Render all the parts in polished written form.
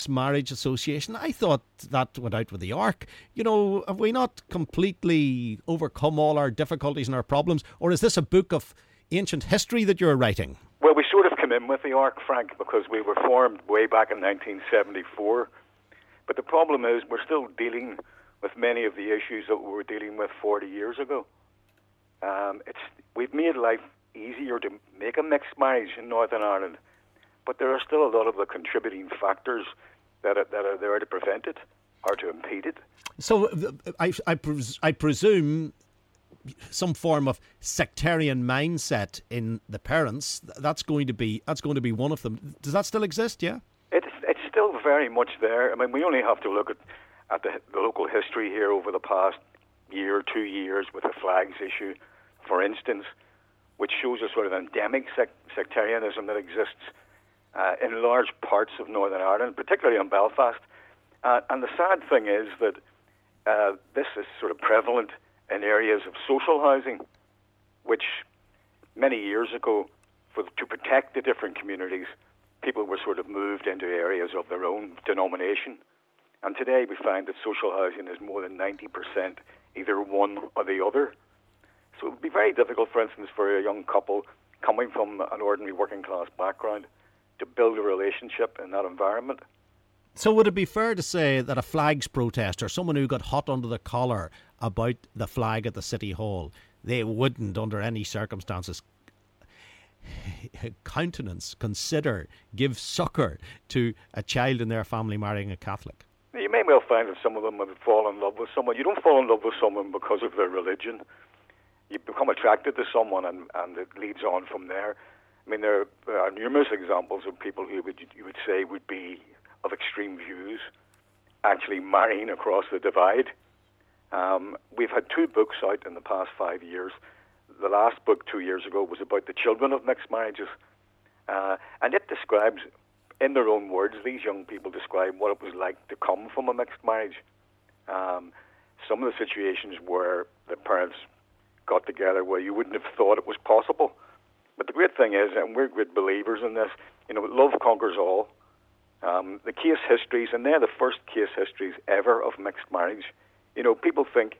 Marriage Association. I thought that went out with the ark. Have we not completely overcome all our difficulties and our problems? Or is this a book of ancient history that you're writing? Well, we sort of came in with the ark, Frank, because we were formed way back in 1974. But the problem is we're still dealing with many of the issues that we were dealing with 40 years ago. We've made life easier to make a mixed marriage in Northern Ireland, but there are still a lot of the contributing factors that are there to prevent it or to impede it. So I presume some form of sectarian mindset in the parents. That's going to be one of them. Does that still exist? Yeah, it's still very much there. I mean, we only have to look at the local history here over the past year or 2 years with the flags issue, for instance, which shows a sort of endemic sectarianism that exists in large parts of Northern Ireland, particularly in Belfast. And the sad thing is that this is sort of prevalent in areas of social housing, which many years ago, to protect the different communities, people were sort of moved into areas of their own denomination. And today we find that social housing is more than 90% either one or the other. So it would be very difficult, for instance, for a young couple coming from an ordinary working class background to build a relationship in that environment. So would it be fair to say that a flags protester, someone who got hot under the collar about the flag at the City Hall, they wouldn't under any circumstances give succour to a child in their family marrying a Catholic? You may well find that some of them would fall in love with someone. You don't fall in love with someone because of their religion. You become attracted to someone and it leads on from there. I mean, there are numerous examples of people who you would say would be of extreme views actually marrying across the divide. We've had 2 books out in the past 5 years. The last book 2 years ago was about the children of mixed marriages. And it describes, in their own words, these young people describe what it was like to come from a mixed marriage. Some of the situations where the parents got together where you wouldn't have thought it was possible. But the great thing is, and we're great believers in this, love conquers all. The case histories, and they're the first case histories ever of mixed marriage. People think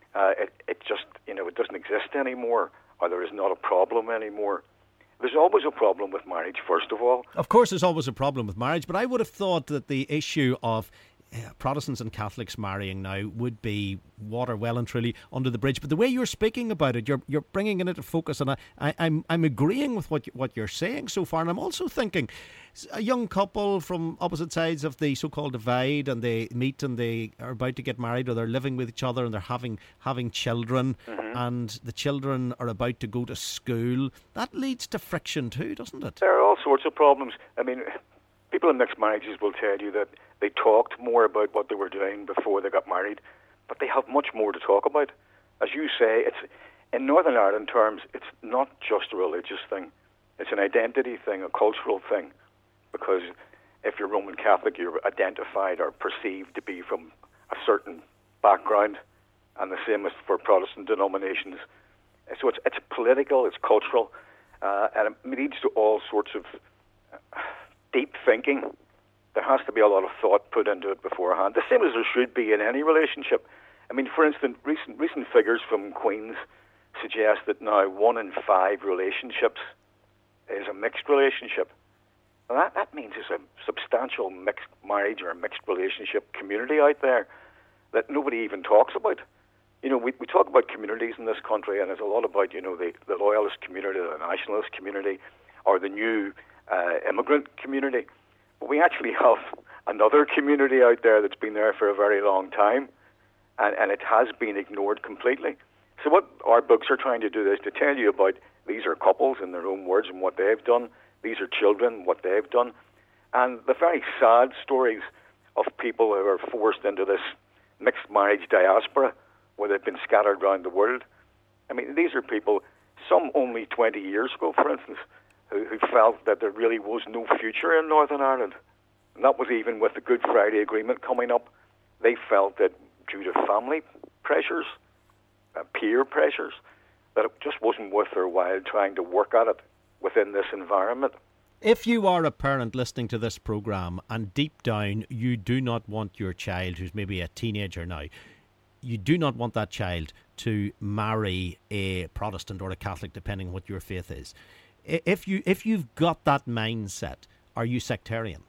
it doesn't exist anymore, or there is not a problem anymore. There's always a problem with marriage, first of all. Of course, there's always a problem with marriage, but I would have thought that the issue of Protestants and Catholics marrying now would be water well and truly under the bridge. But the way you're speaking about it, you're bringing it into focus, and I'm agreeing with what you're saying so far. And I'm also thinking a young couple from opposite sides of the so-called divide, and they meet and they are about to get married, or they're living with each other and they're having children, and the children are about to go to school. That leads to friction too, doesn't it? There are all sorts of problems. I mean, people in mixed marriages will tell you that they talked more about what they were doing before they got married, but they have much more to talk about. As you say, it's in Northern Ireland terms, it's not just a religious thing. It's an identity thing, a cultural thing, because if you're Roman Catholic, you're identified or perceived to be from a certain background, and the same as for Protestant denominations. So it's political, it's cultural, and it leads to all sorts of deep thinking. There has to be a lot of thought put into it beforehand, the same as there should be in any relationship. I mean, for instance, recent figures from Queen's suggest that now 1 in 5 relationships is a mixed relationship. And that means there's a substantial mixed marriage or mixed relationship community out there that nobody even talks about. We talk about communities in this country, and there's a lot about, the loyalist community, the nationalist community, or the new immigrant community. But we actually have another community out there that's been there for a very long time, and it has been ignored completely. So what our books are trying to do is to tell you about these are couples in their own words and what they've done. These are children, what they've done. And the very sad stories of people who are forced into this mixed marriage diaspora where they've been scattered around the world. I mean, these are people, some only 20 years ago, for instance, who felt that there really was no future in Northern Ireland. And that was even with the Good Friday Agreement coming up. They felt that due to family pressures, peer pressures, that it just wasn't worth their while trying to work at it within this environment. If you are a parent listening to this programme and deep down you do not want your child, who's maybe a teenager now, you do not want that child to marry a Protestant or a Catholic, depending on what your faith is. If you've got that mindset, are you sectarian?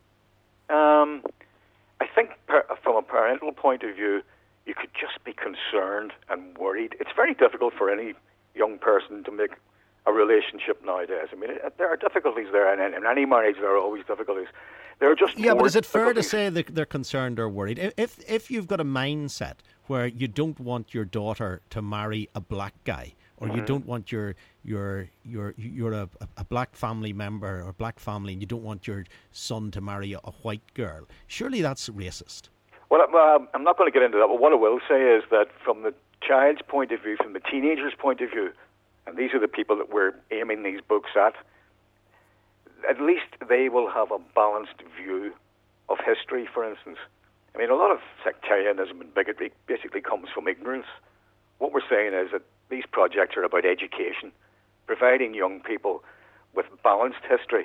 I think from a parental point of view, you could just be concerned and worried. It's very difficult for any young person to make a relationship nowadays. I mean, there are difficulties there, and in any marriage there are always difficulties. There are just but is it fair to say that they're concerned or worried? If you've got a mindset where you don't want your daughter to marry a black guy, or you don't want you're a black family member or black family, and you don't want your son to marry a white girl, surely that's racist. Well, I'm not going to get into that, but what I will say is that from the child's point of view, from the teenager's point of view, and these are the people that we're aiming these books at least they will have a balanced view of history, for instance. I mean, a lot of sectarianism and bigotry basically comes from ignorance. What we're saying is that these projects are about education, providing young people with balanced history,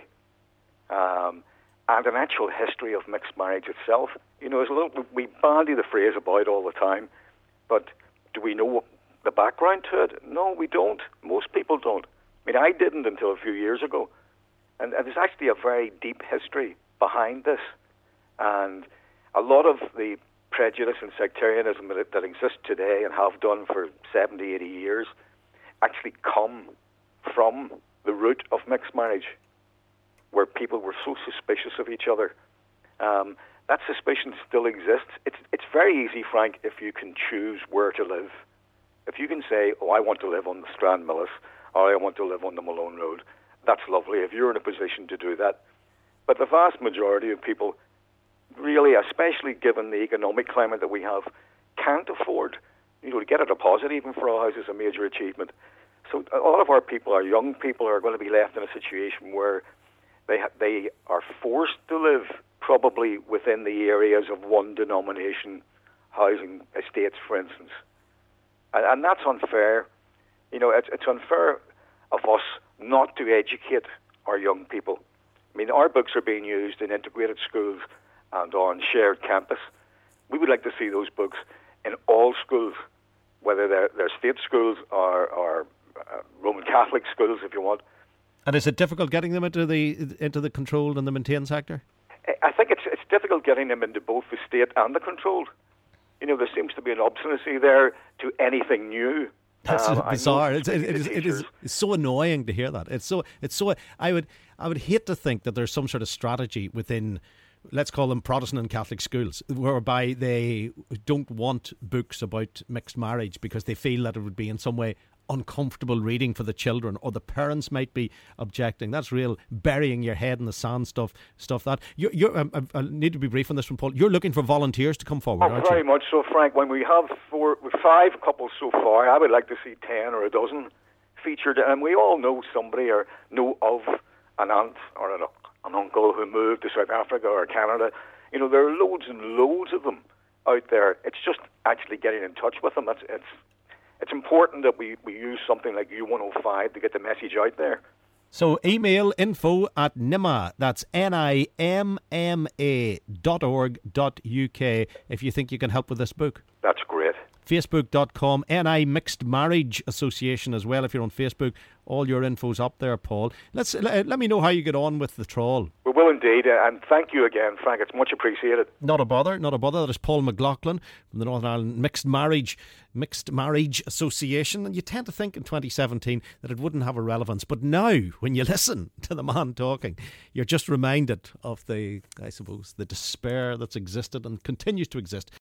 and an actual history of mixed marriage itself. You know, we bandy the phrase about all the time, but do we know the background to it? No, we don't. Most people don't. I mean, I didn't until a few years ago. And there's actually a very deep history behind this. And a lot of the prejudice and sectarianism that exists today and have done for 70, 80 years actually come from the root of mixed marriage, where people were so suspicious of each other. That suspicion still exists. It's very easy, Frank, if you can choose where to live. If you can say, I want to live on the Strand-Millis, or I want to live on the Malone Road, that's lovely if you're in a position to do that. But the vast majority of people, really, especially given the economic climate that we have, can't afford, to get a deposit even for a house is a major achievement. So a lot of our people, our young people, are going to be left in a situation where they are forced to live probably within the areas of one denomination housing estates, for instance. And that's unfair. It's unfair of us not to educate our young people. I mean, our books are being used in integrated schools and on shared campus. We would like to see those books in all schools, whether they're state schools or Roman Catholic schools, if you want. And is it difficult getting them into the controlled and the maintained sector? I think it's difficult getting them into both the state and the controlled. There seems to be an obstinacy there to anything new. That's bizarre. It is so annoying to hear that. It's so. I would hate to think that there's some sort of strategy within, let's call them Protestant and Catholic schools, whereby they don't want books about mixed marriage because they feel that it would be in some way uncomfortable reading for the children, or the parents might be objecting. That's real burying your head in the sand stuff. That I need to be brief on this one, Paul. You're looking for volunteers to come forward, aren't you? Very much so, Frank. When we have 5 couples so far, I would like to see 10 or a dozen featured. And we all know somebody or know of an aunt or an uncle who moved to South Africa or Canada. There are loads and loads of them out there. It's just actually getting in touch with them. It's important that we use something like U105 to get the message out there. So email info@nimma, that's NIMMA.org.uk if you think you can help with this book. That's great. Facebook.com, NI Mixed Marriage Association as well, if you're on Facebook. All your info's up there, Paul. Let me know how you get on with the trawl. We will indeed, and thank you again, Frank. It's much appreciated. Not a bother. That is Paul McLaughlin from the Northern Ireland Mixed Marriage Association. And you tend to think in 2017 that it wouldn't have a relevance, but now, when you listen to the man talking, you're just reminded of the despair that's existed and continues to exist